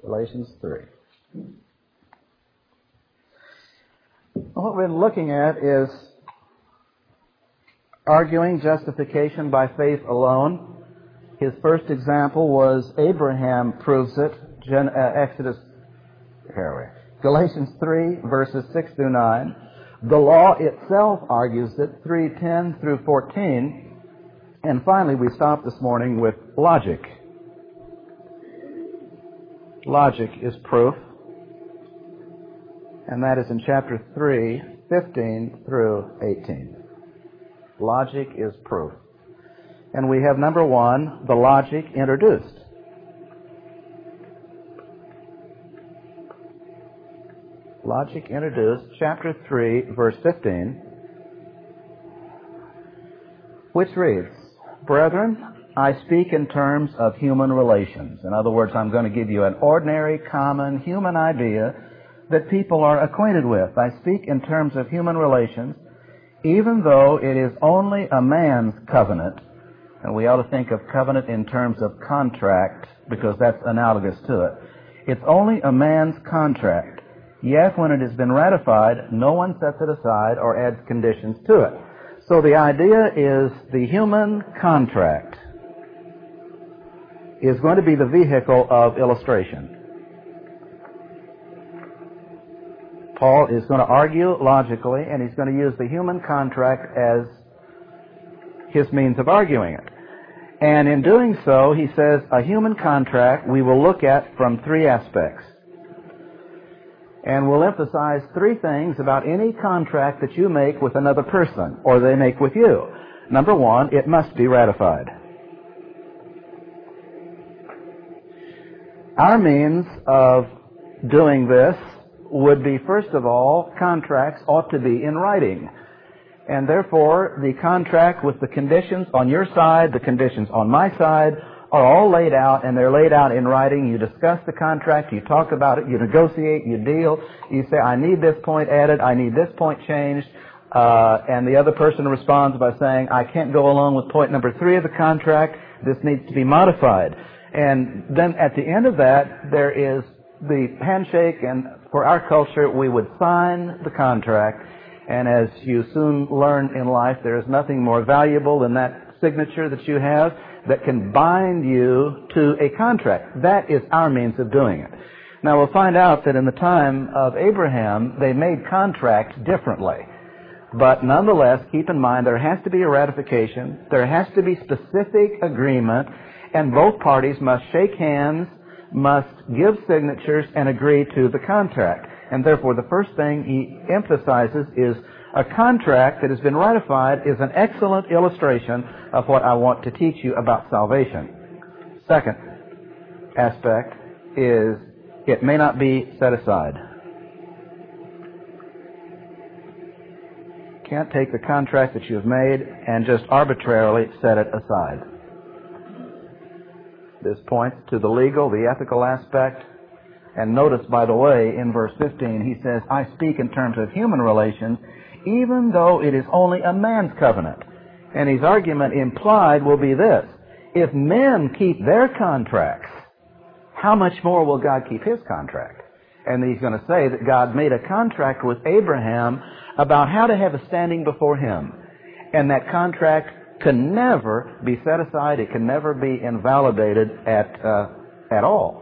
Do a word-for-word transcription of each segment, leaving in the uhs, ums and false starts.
Galatians three. What we're looking at is arguing justification by faith alone. His first example was Abraham proves it. Gen, uh, Exodus, here we are. Galatians three, verses six through nine. The law itself argues it, three ten through fourteen. And finally, we stopped this morning with logic. Logic is proof. And that is in chapter three, fifteen through eighteen. Logic is proof. And we have number one, the logic introduced. Logic introduced, chapter three, verse fifteen, which reads, Brethren, I speak in terms of human relations. In other words, I'm going to give you an ordinary, common, human idea that people are acquainted with. I speak in terms of human relations, even though it is only a man's covenant. And we ought to think of covenant in terms of contract, because that's analogous to it. It's only a man's contract. Yet when it has been ratified, no one sets it aside or adds conditions to it. So the idea is the human contract is going to be the vehicle of illustration. Paul is going to argue logically, and he's going to use the human contract as his means of arguing it. And in doing so, he says, a human contract we will look at from three aspects. And we'll emphasize three things about any contract that you make with another person, or they make with you. Number one, it must be ratified. Our means of doing this would be, first of all, contracts ought to be in writing. And therefore, the contract with the conditions on your side, the conditions on my side, are all laid out, and they're laid out in writing. You discuss the contract, you talk about it, you negotiate, you deal, you say, I need this point added, I need this point changed, uh, and the other person responds by saying, I can't go along with point number three of the contract, this needs to be modified. And then at the end of that, there is the handshake, and for our culture, we would sign the contract, and as you soon learn in life, there is nothing more valuable than that signature that you have that can bind you to a contract. That is our means of doing it. Now, we'll find out that in the time of Abraham, they made contracts differently. But nonetheless, keep in mind, there has to be a ratification, there has to be specific agreement, and both parties must shake hands, must give signatures, and agree to the contract. And therefore, the first thing he emphasizes is a contract that has been ratified is an excellent illustration of what I want to teach you about salvation. Second aspect is it may not be set aside. Can't take the contract that you have made and just arbitrarily set it aside. This points to the legal, the ethical aspect. And notice, by the way, in verse fifteen, he says, I speak in terms of human relations, even though it is only a man's covenant. And his argument implied will be this: if men keep their contracts, how much more will God keep his contract? And he's going to say that God made a contract with Abraham about how to have a standing before him. And that contract can never be set aside. It can never be invalidated at, uh, at all.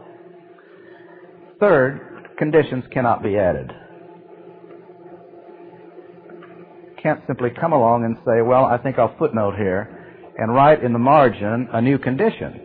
Third, conditions cannot be added. Can't simply come along and say, well, I think I'll footnote here and write in the margin a new condition.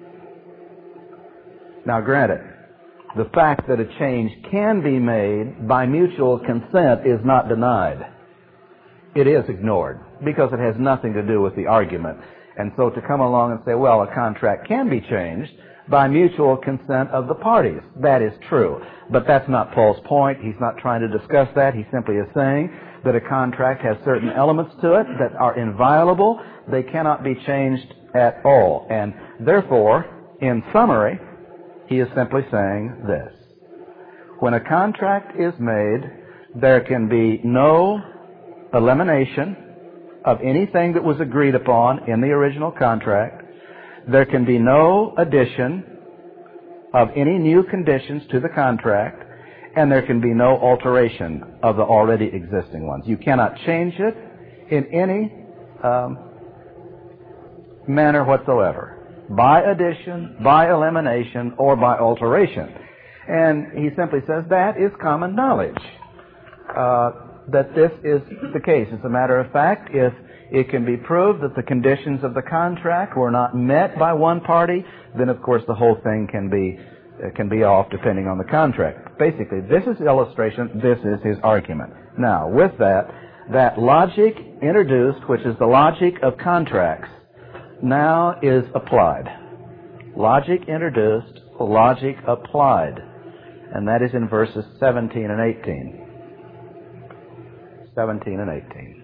Now, granted, the fact that a change can be made by mutual consent is not denied. It is ignored because it has nothing to do with the argument. And so to come along and say, well, a contract can be changed by mutual consent of the parties, that is true. But that's not Paul's point. He's not trying to discuss that. He simply is saying that a contract has certain elements to it that are inviolable. They cannot be changed at all. And therefore, in summary, he is simply saying this: when a contract is made, there can be no elimination of anything that was agreed upon in the original contract. There can be no addition of any new conditions to the contract, and there can be no alteration of the already existing ones. You cannot change it in any um, manner whatsoever, by addition, by elimination, or by alteration. And he simply says that is common knowledge, uh, that this is the case. As a matter of fact, if it can be proved that the conditions of the contract were not met by one party, then of course the whole thing can be uh, can be off depending on the contract. Basically, this is illustration, this is his argument. Now, with that, that logic introduced, which is the logic of contracts, now is applied. Logic introduced, logic applied. And that is in verses seventeen and eighteen. seventeen and eighteen.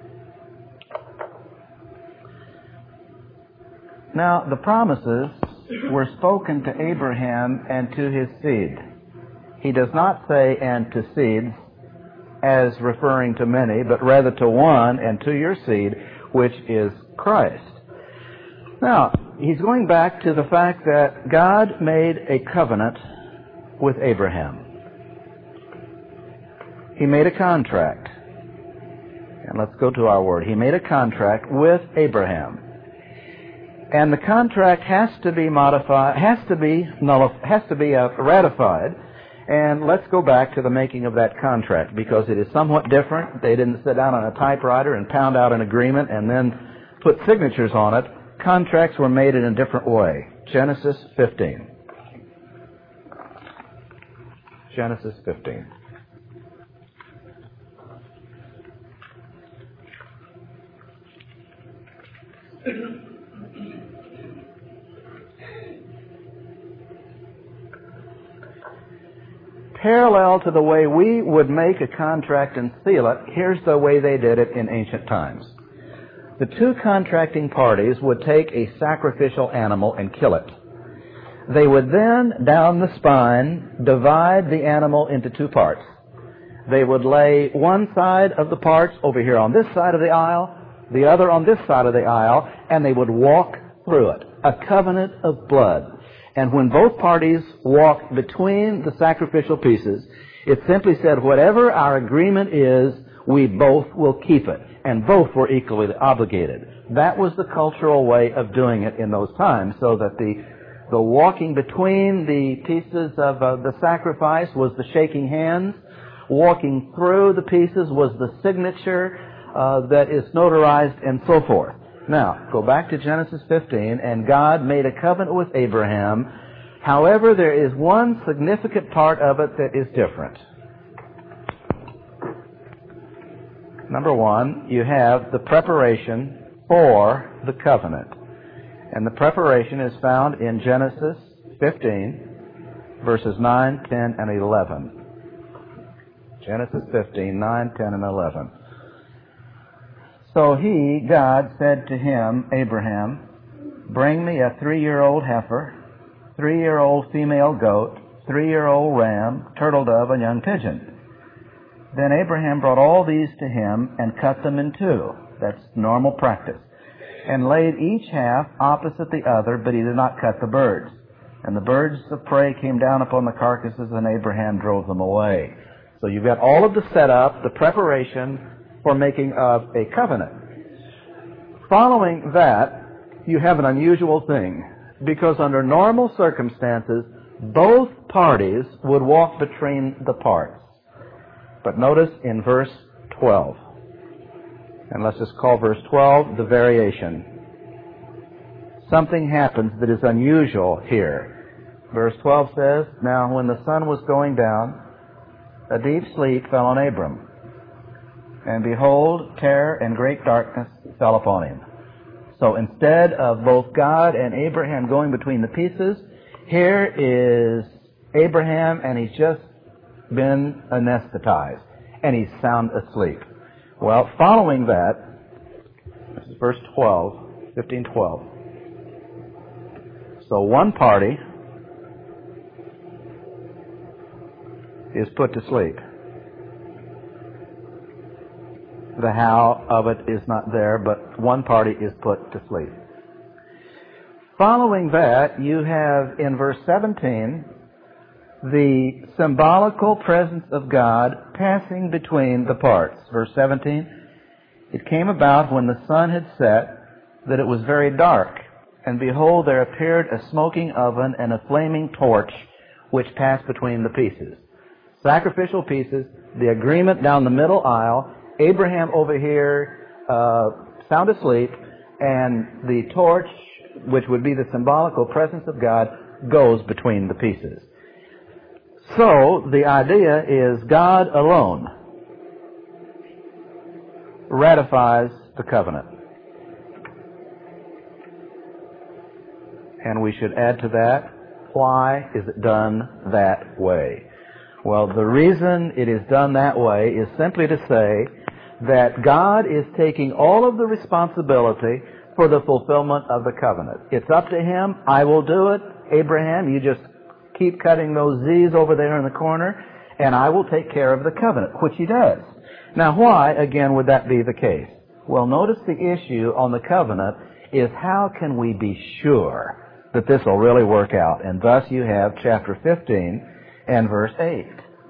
Now, the promises were spoken to Abraham and to his seed. He does not say, and to seeds, as referring to many, but rather to one, and to your seed, which is Christ. Now, he's going back to the fact that God made a covenant with Abraham. He made a contract. And let's go to our word. He made a contract with Abraham. And the contract has to be modified, has to be nullif- has to be uh, ratified. And let's go back to the making of that contract, because it is somewhat different. They didn't sit down on a typewriter and pound out an agreement and then put signatures on it. Contracts were made in a different way. Genesis fifteen. Genesis fifteen. Parallel to the way we would make a contract and seal it, here's the way they did it in ancient times. The two contracting parties would take a sacrificial animal and kill it. They would then, down the spine, divide the animal into two parts. They would lay one side of the parts over here on this side of the aisle, the other on this side of the aisle, and they would walk through it. A covenant of blood. And when both parties walked between the sacrificial pieces, it simply said, whatever our agreement is, we both will keep it. And both were equally obligated. That was the cultural way of doing it in those times, so that the the walking between the pieces of uh, the sacrifice was the shaking hands. Walking through the pieces was the signature uh, that is notarized, and so forth. Now, go back to Genesis fifteen, and God made a covenant with Abraham. However, there is one significant part of it that is different. Number one, you have the preparation for the covenant. And the preparation is found in Genesis fifteen, verses nine, ten, and eleven. Genesis fifteen, nine, ten, and eleven. So he, God, said to him, Abraham, bring me a three-year-old heifer, three-year-old female goat, three-year-old ram, turtle dove, and young pigeon. Then Abraham brought all these to him and cut them in two. That's normal practice. And laid each half opposite the other, but he did not cut the birds. And the birds of prey came down upon the carcasses, and Abraham drove them away. So you've got all of the setup, the preparation for making of a covenant. Following that, you have an unusual thing, because under normal circumstances, both parties would walk between the parts. But notice in verse twelve, and let's just call verse twelve the variation. Something happens that is unusual here. Verse twelve says, now when the sun was going down, a deep sleep fell on Abram. And behold, terror and great darkness fell upon him. So instead of both God and Abraham going between the pieces, here is Abraham, and he's just been anesthetized, and he's sound asleep. Well, following that, this is verse twelve, fifteen twelve. So one party is put to sleep. The how of it is not there, but one party is put to sleep. Following that, you have in verse seventeen the symbolical presence of God passing between the parts. Verse seventeen, it came about when the sun had set that it was very dark, and behold, there appeared a smoking oven and a flaming torch which passed between the pieces. Sacrificial pieces, the agreement down the middle aisle, Abraham over here uh, sound asleep, and the torch, which would be the symbolical presence of God, goes between the pieces. So, the idea is God alone ratifies the covenant. And we should add to that, why is it done that way? Well, the reason it is done that way is simply to say that God is taking all of the responsibility for the fulfillment of the covenant. It's up to Him. I will do it. Abraham, you just keep cutting those Z's over there in the corner, and I will take care of the covenant, which He does. Now, why, again, would that be the case? Well, notice the issue on the covenant is how can we be sure that this will really work out? And thus you have chapter fifteen and verse eight.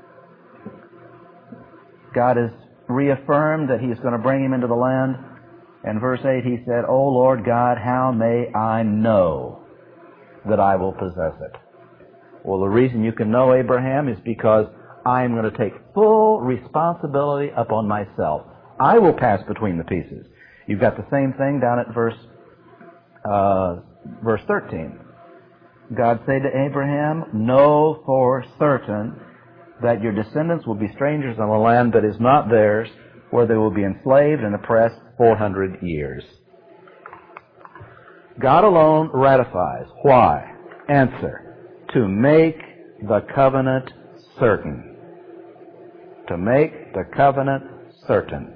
God has reaffirmed that He's going to bring him into the land. And verse eight, He said, O Lord God, how may I know that I will possess it? Well, the reason you can know, Abraham, is because I am going to take full responsibility upon myself. I will pass between the pieces. You've got the same thing down at verse uh, verse thirteen. God said to Abraham, know for certain that your descendants will be strangers in a land that is not theirs, where they will be enslaved and oppressed four hundred years. God alone ratifies. Why? Answer, to make the covenant certain. To make the covenant certain.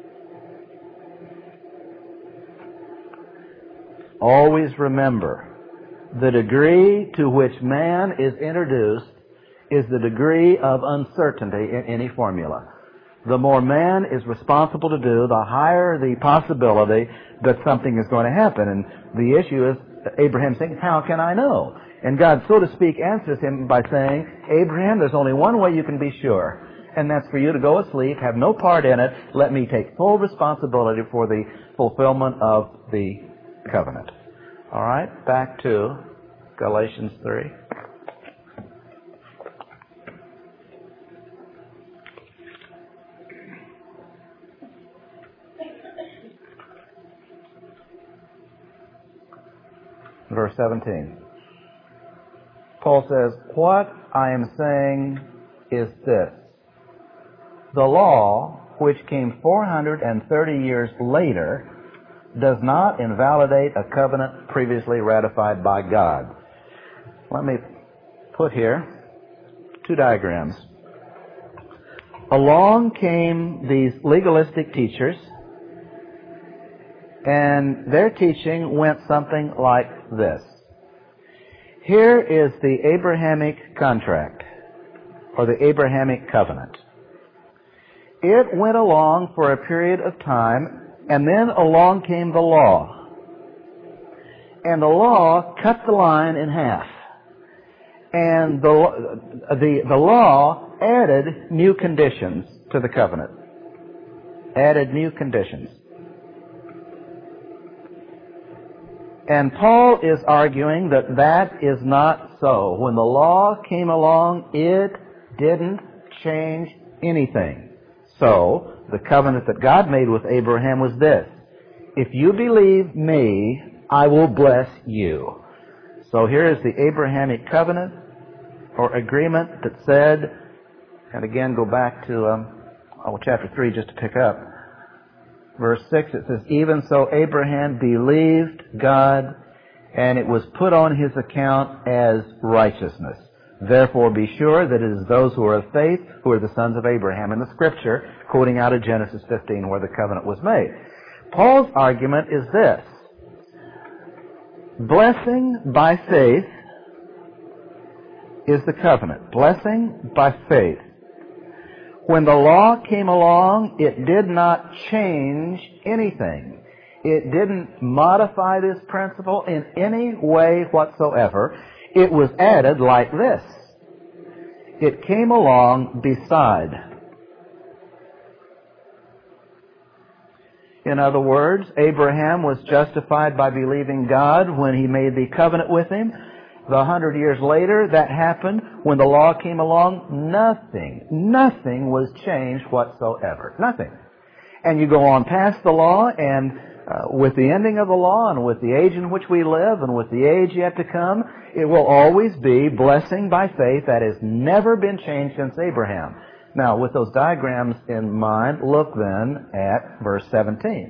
Always remember, the degree to which man is introduced is the degree of uncertainty in any formula. The more man is responsible to do, the higher the possibility that something is going to happen. And the issue is, Abraham saying, how can I know? And God, so to speak, answers him by saying, Abraham, there's only one way you can be sure, and that's for you to go asleep, have no part in it, let me take full responsibility for the fulfillment of the covenant. All right, back to Galatians three. Verse seventeen. Paul says, what I am saying is this. The law, which came four hundred thirty years later, does not invalidate a covenant previously ratified by God. Let me put here two diagrams. Along came these legalistic teachers, and their teaching went something like this. Here is the Abrahamic contract, or the Abrahamic covenant. It went along for a period of time, and then along came the law. And the law cut the line in half. And the, the, the law added new conditions to the covenant. Added new conditions. And Paul is arguing that that is not so. When the law came along, it didn't change anything. So, the covenant that God made with Abraham was this. If you believe me, I will bless you. So here is the Abrahamic covenant or agreement that said, and again go back to um, oh, chapter three just to pick up. Verse six, it says, even so Abraham believed God, and it was put on his account as righteousness. Therefore be sure that it is those who are of faith who are the sons of Abraham. In the Scripture, quoting out of Genesis fifteen where the covenant was made. Paul's argument is this. Blessing by faith is the covenant. Blessing by faith. When the law came along, it did not change anything. It didn't modify this principle in any way whatsoever. It was added like this. It came along beside. In other words, Abraham was justified by believing God when he made the covenant with him. The hundred years later, that happened. When the law came along, nothing, nothing was changed whatsoever. Nothing. And you go on past the law, and uh, with the ending of the law, and with the age in which we live, and with the age yet to come, it will always be blessing by faith that has never been changed since Abraham. Now, with those diagrams in mind, look then at verse seventeen.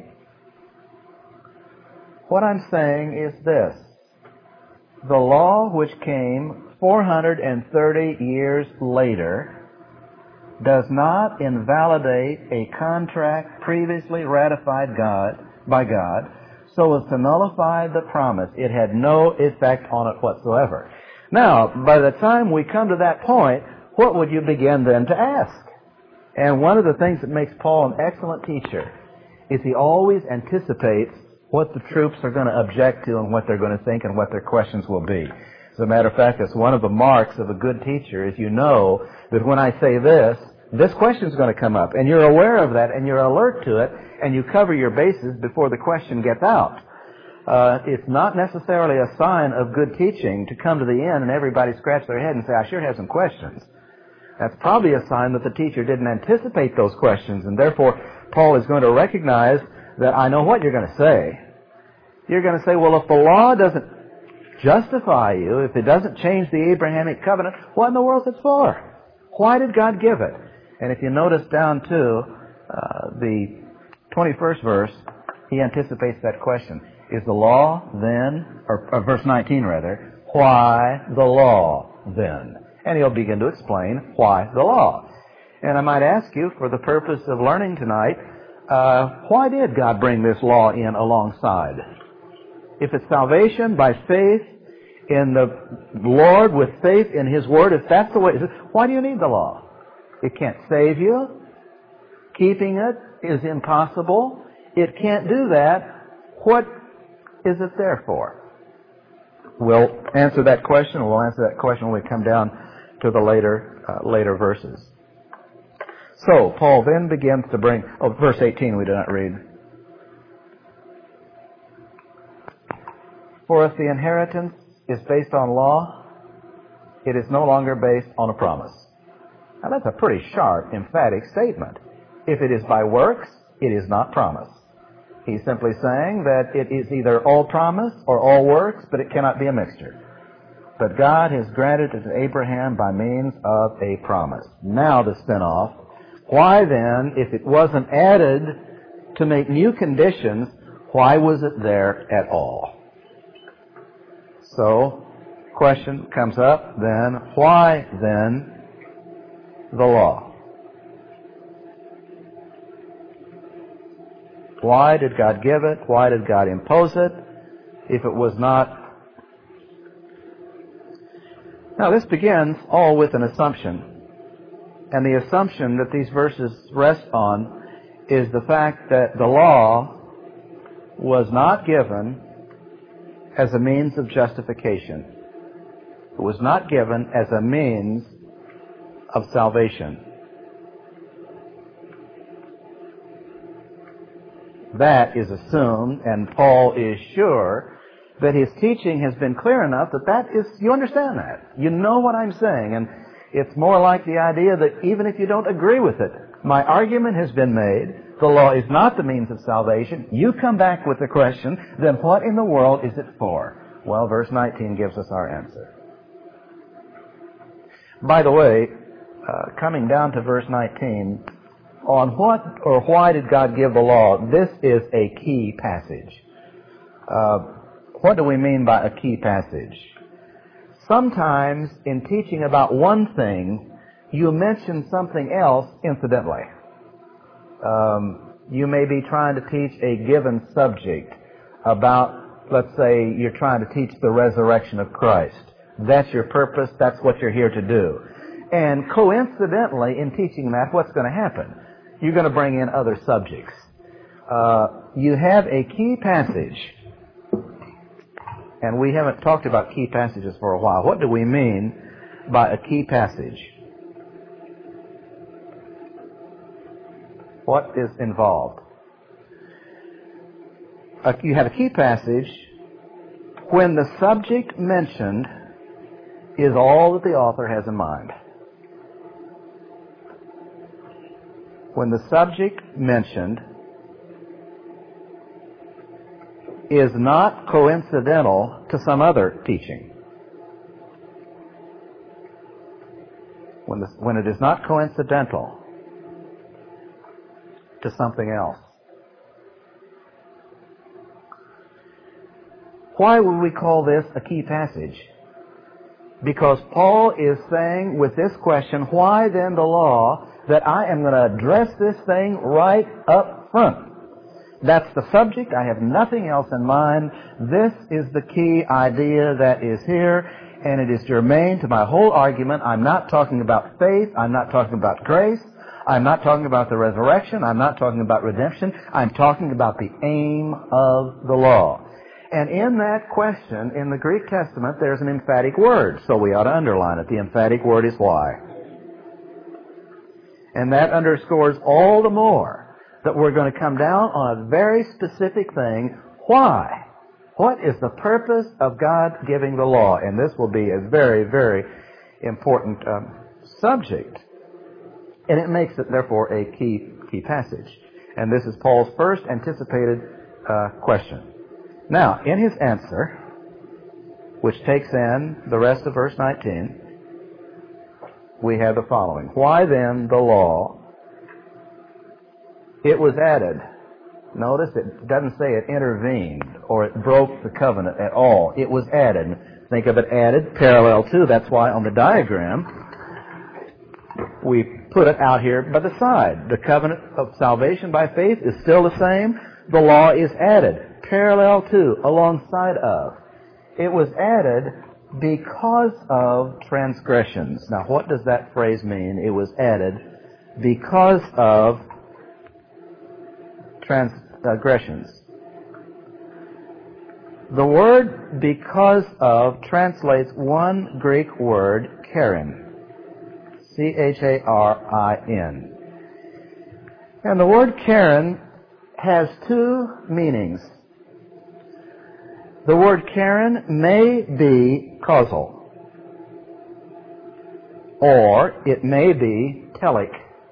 What I'm saying is this. The law which came four hundred thirty years later does not invalidate a contract previously ratified God by God so as to nullify the promise. It had no effect on it whatsoever. Now, by the time we come to that point, what would you begin then to ask? And one of the things that makes Paul an excellent teacher is he always anticipates what the troops are going to object to and what they're going to think and what their questions will be. As a matter of fact, it's one of the marks of a good teacher is you know that when I say this, this question is going to come up. And you're aware of that and you're alert to it and you cover your bases before the question gets out. Uh, it's not necessarily a sign of good teaching to come to the end and everybody scratch their head and say, I sure have some questions. That's probably a sign that the teacher didn't anticipate those questions, and therefore Paul is going to recognize that I know what you're going to say. You're going to say, well, if the law doesn't justify you, if it doesn't change the Abrahamic covenant, what in the world is it for? Why did God give it? And if you notice down to uh, the twenty-first verse, he anticipates that question. Is the law then, or, or verse nineteen rather, why the law then? And he'll begin to explain why the law. And I might ask you, for the purpose of learning tonight, uh, why did God bring this law in alongside? If it's salvation by faith in the Lord, with faith in His Word, if that's the way it is, why do you need the law? It can't save you. Keeping it is impossible. It can't do that. What is it there for? We'll answer that question. We'll answer that question when we come down to the later uh, later verses. So, Paul then begins to bring... Oh, verse eighteen we do not read. For if the inheritance is based on law, it is no longer based on a promise. Now that's a pretty sharp, emphatic statement. If it is by works, it is not promise. He's simply saying that it is either all promise or all works, but it cannot be a mixture. But God has granted it to Abraham by means of a promise. Now the spin-off. Why then, if it wasn't added to make new conditions, why was it there at all? So, question comes up then, why then the law? Why did God give it? Why did God impose it? If it was not... Now this begins all with an assumption. And the assumption that these verses rest on is the fact that the law was not given as a means of justification. It was not given as a means of salvation. That is assumed, and Paul is sure that his teaching has been clear enough that that is, you understand that. You know what I'm saying, and it's more like the idea that even if you don't agree with it, my argument has been made, the law is not the means of salvation. You come back with the question, then what in the world is it for? Well, verse nineteen gives us our answer. By the way, uh, coming down to verse nineteen, on what or why did God give the law? This is a key passage. Uh, what do we mean by a key passage? Sometimes in teaching about one thing, you mention something else incidentally. Um, you may be trying to teach a given subject about, let's say, you're trying to teach the resurrection of Christ. That's your purpose. That's what you're here to do. And coincidentally, in teaching that, what's going to happen? You're going to bring in other subjects. Uh, you have a key passage, and we haven't talked about key passages for a while. What do we mean by a key passage? What is involved? Uh, you have a key passage when the subject mentioned is all that the author has in mind. When the subject mentioned is not coincidental to some other teaching. When, the, when it is not coincidental to something else. Why would we call this a key passage? Because Paul is saying with this question, why then the law, that I am going to address this thing right up front. That's the subject. I have nothing else in mind. This is the key idea that is here, and it is germane to my whole argument. I'm not talking about faith. I'm not talking about grace. I'm not talking about the resurrection. I'm not talking about redemption. I'm talking about the aim of the law. And in that question, in the Greek Testament, there's an emphatic word, so we ought to underline it. The emphatic word is why. And that underscores all the more that we're going to come down on a very specific thing. Why? What is the purpose of God giving the law? And this will be a very, very important um, subject. And it makes it, therefore, a key, key passage. And this is Paul's first anticipated uh, question. Now, in his answer, which takes in the rest of verse nineteen, we have the following. Why then the law? It was added. Notice it doesn't say it intervened or it broke the covenant at all. It was added. Think of it added, parallel to. That's why on the diagram we put it out here by the side. The covenant of salvation by faith is still the same. The law is added, parallel to, alongside of. It was added because of transgressions. Now, what does that phrase mean? It was added because of transgressions. The word because of translates one Greek word, charin. C H A R I N. And the word charin has two meanings. The word charin may be causal, or it may be telic.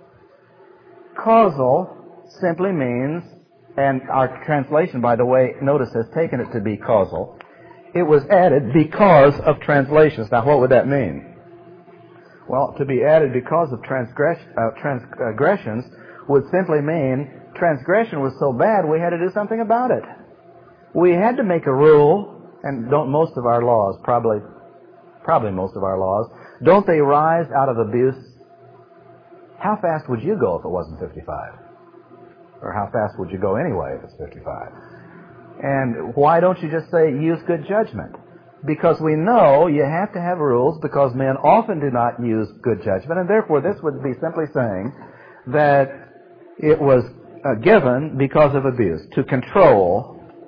Causal simply means, and our translation, by the way, notice has taken it to be causal. It was added because of translations. Now, what would that mean? Well, to be added because of transgress, uh, transgressions would simply mean transgression was so bad we had to do something about it. We had to make a rule, and don't most of our laws, probably, probably most of our laws, don't they rise out of abuse? How fast would you go if it wasn't fifty-five? Or how fast would you go anyway if it's fifty-five? And why don't you just say use good judgment? Because we know you have to have rules because men often do not use good judgment, and therefore this would be simply saying that it was uh, given because of abuse, to control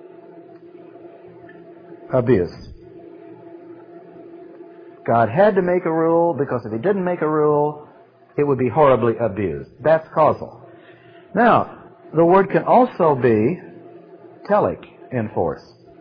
abuse. God had to make a rule because if he didn't make a rule, it would be horribly abused. That's causal. Now, the word can also be telic in force.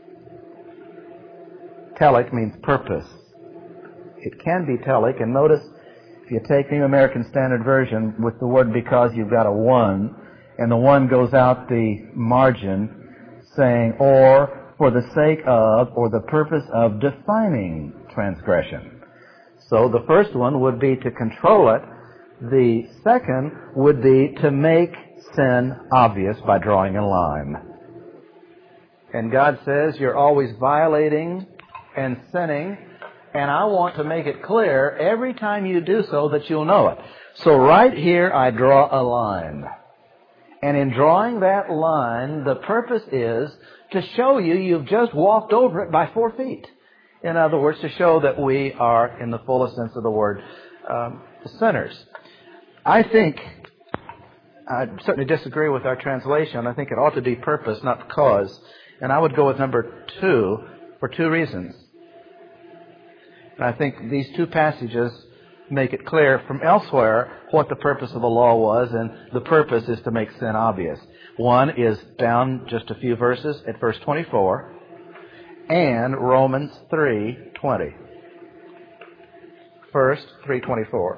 Telic means purpose. It can be telic, and notice if you take New American Standard Version with the word because, you've got a one, and the one goes out the margin saying or for the sake of or the purpose of defining transgression. So the first one would be to control it. The second would be to make sin obvious by drawing a line. And God says you're always violating and sinning, and I want to make it clear every time you do so that you'll know it. So right here I draw a line. And in drawing that line, the purpose is to show you you've just walked over it by four feet. In other words, to show that we are, in the fullest sense of the word, um, sinners. I think I certainly disagree with our translation. I think it ought to be purpose, not cause. And I would go with number two for two reasons. And I think these two passages make it clear from elsewhere what the purpose of the law was, and the purpose is to make sin obvious. One is down just a few verses at verse twenty-four, and Romans three twenty. First, three twenty-four.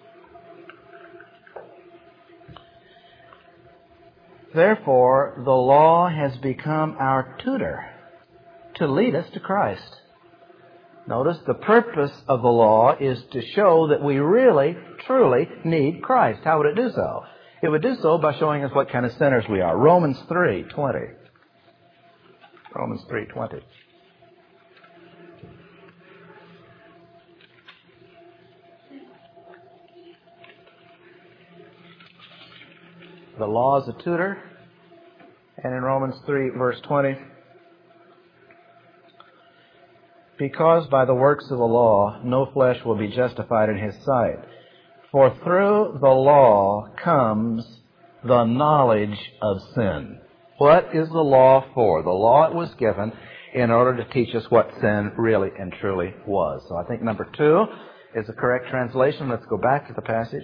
Therefore, the law has become our tutor to lead us to Christ. Notice the purpose of the law is to show that we really, truly need Christ. How would it do so? It would do so by showing us what kind of sinners we are. Romans three twenty. Romans three twenty. The law is a tutor. And in Romans three, verse twenty, because by the works of the law no flesh will be justified in his sight. For through the law comes the knowledge of sin. What is the law for? The law was given in order to teach us what sin really and truly was. So I think number two is the correct translation. Let's go back to the passage.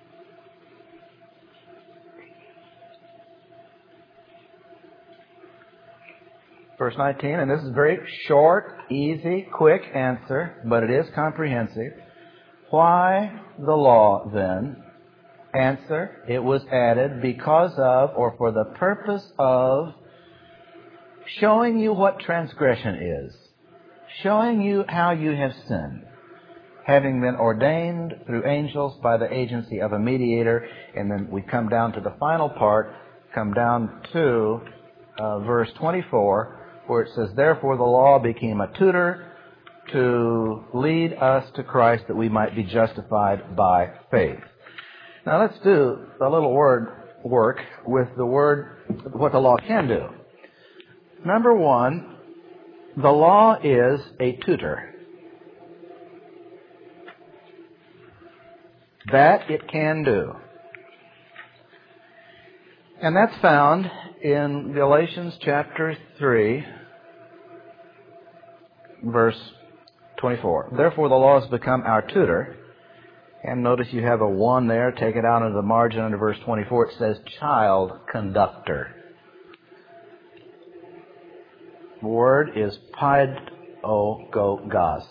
Verse nineteen, and this is a very short, easy, quick answer, but it is comprehensive. Why the law, then? Answer, it was added because of, or for the purpose of, showing you what transgression is, showing you how you have sinned, having been ordained through angels by the agency of a mediator. And then we come down to the final part, come down to uh, verse twenty-four, where it says, therefore the law became a tutor to lead us to Christ that we might be justified by faith. Now let's do a little word work with the word, what the law can do. Number one, the law is a tutor. That it can do. And that's found in Galatians chapter three, verse twenty-four. Therefore the law has become our tutor. And notice you have a one there. Take it out into the margin under verse twenty-four. It says child conductor. The word is paidogogos.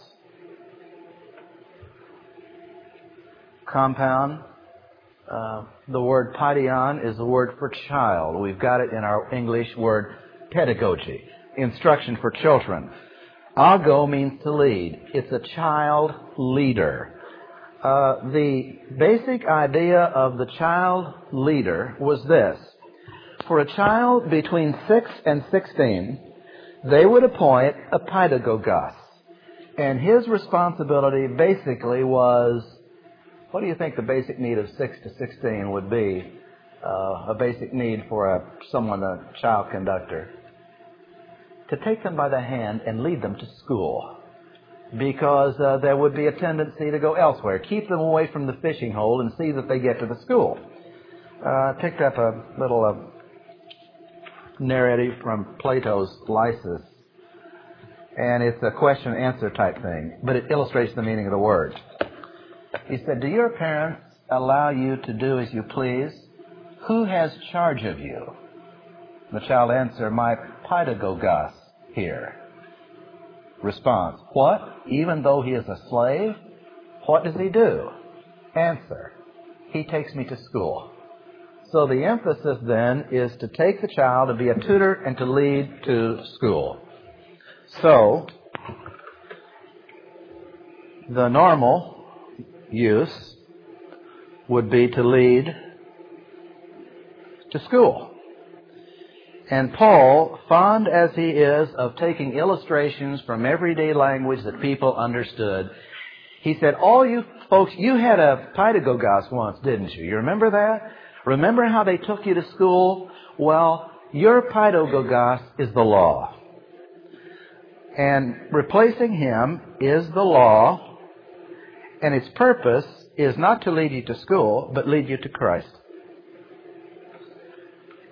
Compound. Uh, the word paidion is the word for child. We've got it in our English word pedagogy, instruction for children. Ago means to lead. It's a child leader. Uh, the basic idea of the child leader was this. For a child between six and sixteen, they would appoint a paidogogos. And his responsibility basically was, what do you think the basic need of six to sixteen would be? Uh, a basic need for a someone, a child conductor. To take them by the hand and lead them to school. Because uh, there would be a tendency to go elsewhere. Keep them away from the fishing hole and see that they get to the school. Uh, I picked up a little uh, narrative from Plato's Lysis. And it's a question-answer type thing. But it illustrates the meaning of the word. He said, do your parents allow you to do as you please? Who has charge of you? The child answered, my paidogogos here. Response, what? Even though he is a slave? What does he do? Answer, he takes me to school. So the emphasis then is to take the child to be a tutor and to lead to school. So, the normal use would be to lead to school. And Paul, fond as he is of taking illustrations from everyday language that people understood, he said, all you folks, you had a paidogogos once, didn't you? You remember that? Remember how they took you to school? Well, your paidogogos is the law. And replacing him is the law, and its purpose is not to lead you to school, but lead you to Christ.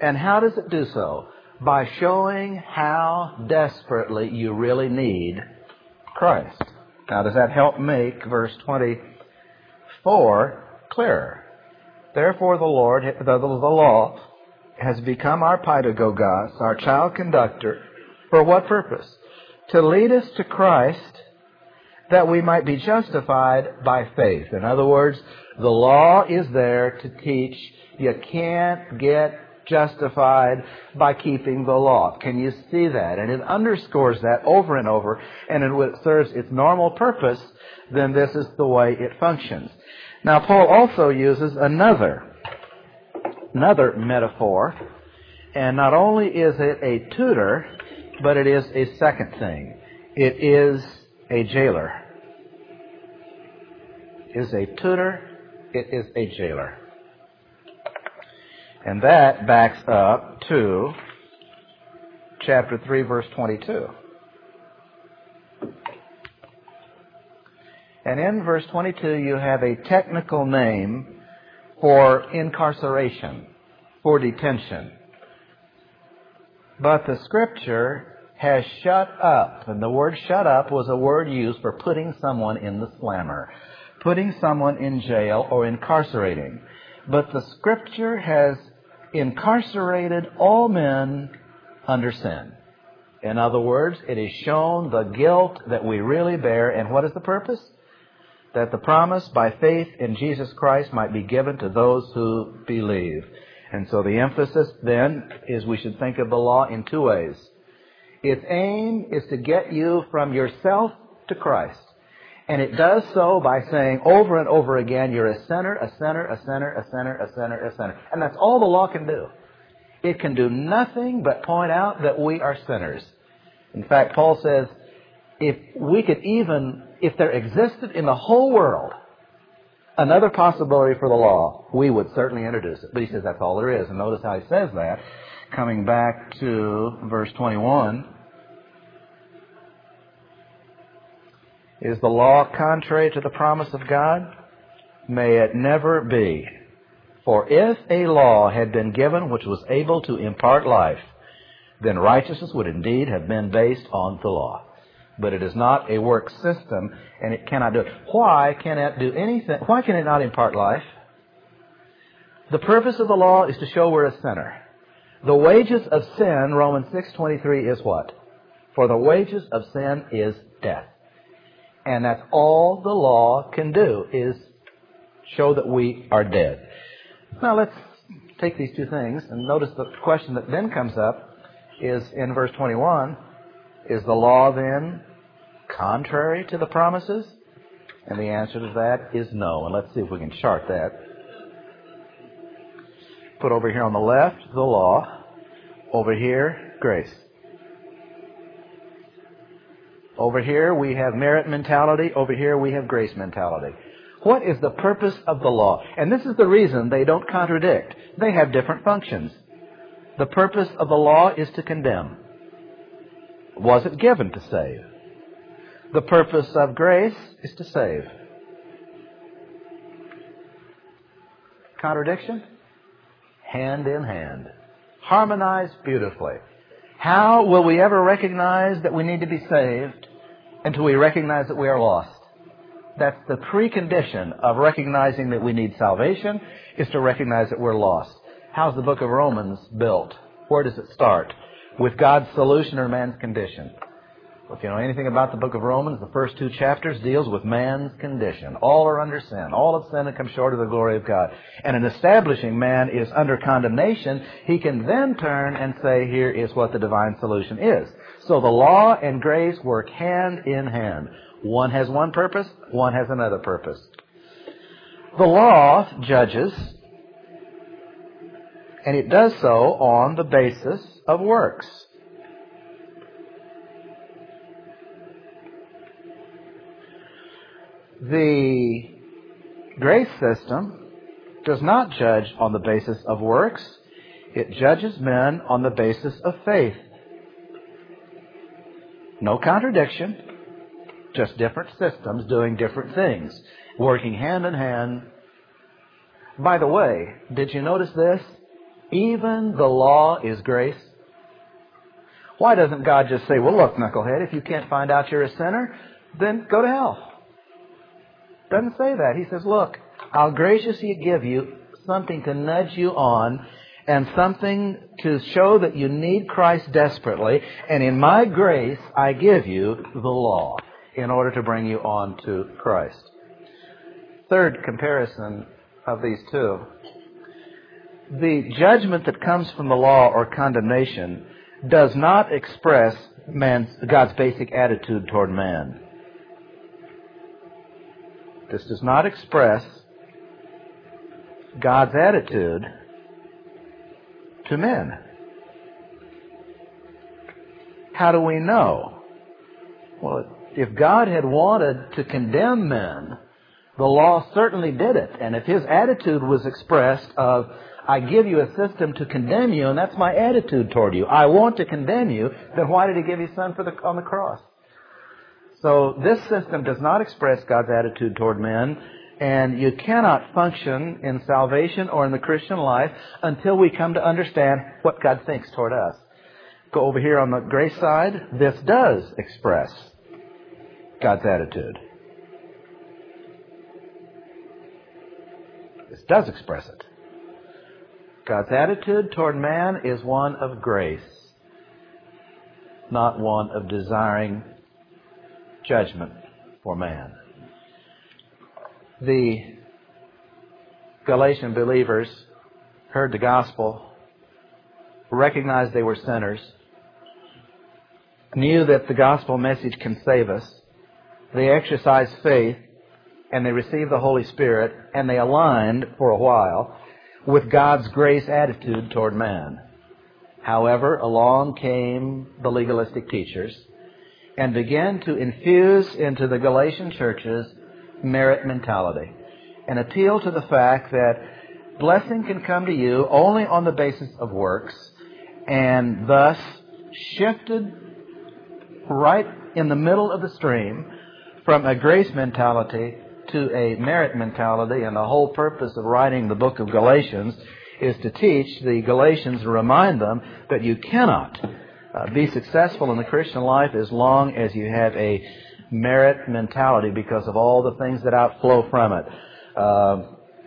And how does it do so? By showing how desperately you really need Christ. Now, does that help make verse twenty-four clearer? Therefore, the Lord, the, the, the law, has become our paidagogos, our child conductor. For what purpose? To lead us to Christ, that we might be justified by faith. In other words, the law is there to teach you can't get justified by keeping the law. Can you see that? And it underscores that over and over. And it serves its normal purpose, then this is the way it functions. Now, Paul also uses another, another metaphor. And not only is it a tutor, but it is a second thing. It is a jailer. It is a tutor. It is a jailer. And that backs up to chapter three, verse twenty-two. And in verse twenty-two, you have a technical name for incarceration, for detention. But the Scripture has shut up. And the word shut up was a word used for putting someone in the slammer, putting someone in jail or incarcerating. But the Scripture has incarcerated all men under sin. In other words, it has shown the guilt that we really bear. And what is the purpose? That the promise by faith in Jesus Christ might be given to those who believe. And so the emphasis then is we should think of the law in two ways. Its aim is to get you from yourself to Christ. And it does so by saying over and over again, you're a sinner, a sinner, a sinner, a sinner, a sinner, a sinner. And that's all the law can do. It can do nothing but point out that we are sinners. In fact, Paul says, if we could even, if there existed in the whole world another possibility for the law, we would certainly introduce it. But he says that's all there is. And notice how he says that. Coming back to verse twenty-one. Is the law contrary to the promise of God? May it never be. For if a law had been given which was able to impart life, then righteousness would indeed have been based on the law. But it is not a work system, and it cannot do it. Why can it do anything? Why can it not impart life? The purpose of the law is to show we're a sinner. The wages of sin, Romans six twenty-three, is what? For the wages of sin is death. And that's all the law can do, is show that we are dead. Now let's take these two things and notice the question that then comes up is in verse twenty-one, is the law then contrary to the promises? And the answer to that is no. And let's see if we can chart that. Put over here on the left, the law. Over here, grace. Over here, we have merit mentality. Over here, we have grace mentality. What is the purpose of the law? And this is the reason they don't contradict. They have different functions. The purpose of the law is to condemn. Was it given to save? The purpose of grace is to save. Contradiction? Hand in hand. Harmonized beautifully. How will we ever recognize that we need to be saved until we recognize that we are lost? That's the precondition of recognizing that we need salvation, is to recognize that we're lost. How's the book of Romans built? Where does it start? With God's solution or man's condition? Well, if you know anything about the book of Romans, the first two chapters deals with man's condition. All are under sin. All have sinned and come short of the glory of God. And in establishing man is under condemnation, he can then turn and say, here is what the divine solution is. So the law and grace work hand in hand. One has one purpose, one has another purpose. The law judges, and it does so on the basis of works. The grace system does not judge on the basis of works. It judges men on the basis of faith. No contradiction, just different systems doing different things, working hand in hand. By the way, did you notice this? even the law is grace? Why doesn't God just say, well, look, knucklehead, if you can't find out you're a sinner, then go to hell? Doesn't say that. He says, look, I'll graciously give you something to nudge you on and something to show that you need Christ desperately. And in my grace, I give you the law in order to bring you on to Christ. Third comparison of these two. The judgment that comes from the law or condemnation does not express man's, God's basic attitude toward man. This does not express God's attitude to men. How do we know? Well, if God had wanted to condemn men, the law certainly did it. And if His attitude was expressed of, I give you a system to condemn you, and that's my attitude toward you, I want to condemn you, then why did He give His Son for the, on the cross? So this system does not express God's attitude toward men, and you cannot function in salvation or in the Christian life until we come to understand what God thinks toward us. Go over here on the grace side. This does express God's attitude. This does express it. God's attitude toward man is one of grace, not one of desiring judgment for man. The Galatian believers heard the gospel, recognized they were sinners, knew that the gospel message can save us. They exercised faith, and they received the Holy Spirit, and they aligned for a while with God's grace attitude toward man. However, along came the legalistic teachers and began to infuse into the Galatian churches merit mentality and appeal to the fact that blessing can come to you only on the basis of works, and thus shifted right in the middle of the stream from a grace mentality to a merit mentality. And the whole purpose of writing the book of Galatians is to teach the Galatians and remind them that you cannot uh, be successful in the Christian life as long as you have a merit mentality because of all the things that outflow from it. Uh,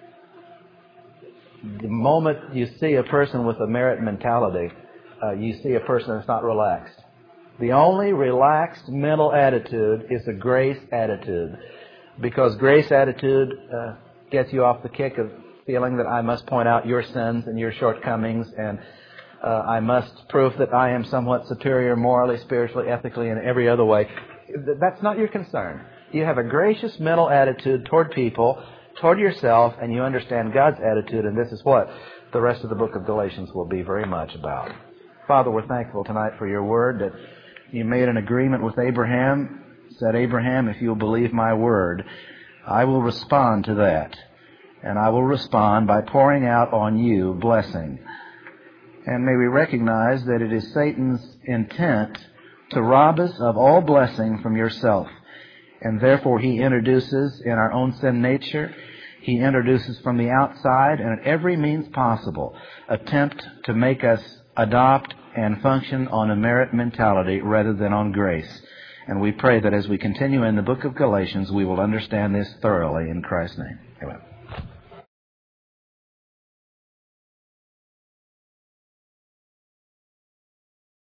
the moment you see a person with a merit mentality, uh, you see a person that's not relaxed. The only relaxed mental attitude is a grace attitude, because grace attitude uh, gets you off the kick of feeling that I must point out your sins and your shortcomings, and uh, I must prove that I am somewhat superior morally, spiritually, ethically, and every other way. That's not your concern. You have a gracious mental attitude toward people, toward yourself, and you understand God's attitude, and this is what the rest of the book of Galatians will be very much about. Father, we're thankful tonight for your word, that you made an agreement with Abraham, said, Abraham, if you'll believe my word, I will respond to that. And I will respond by pouring out on you blessing. And may we recognize that it is Satan's intent to rob us of all blessing from yourself. And therefore he introduces in our own sin nature, he introduces from the outside and at every means possible, attempt to make us adopt and function on a merit mentality rather than on grace. And we pray that as we continue in the book of Galatians, we will understand this thoroughly in Christ's name. Amen.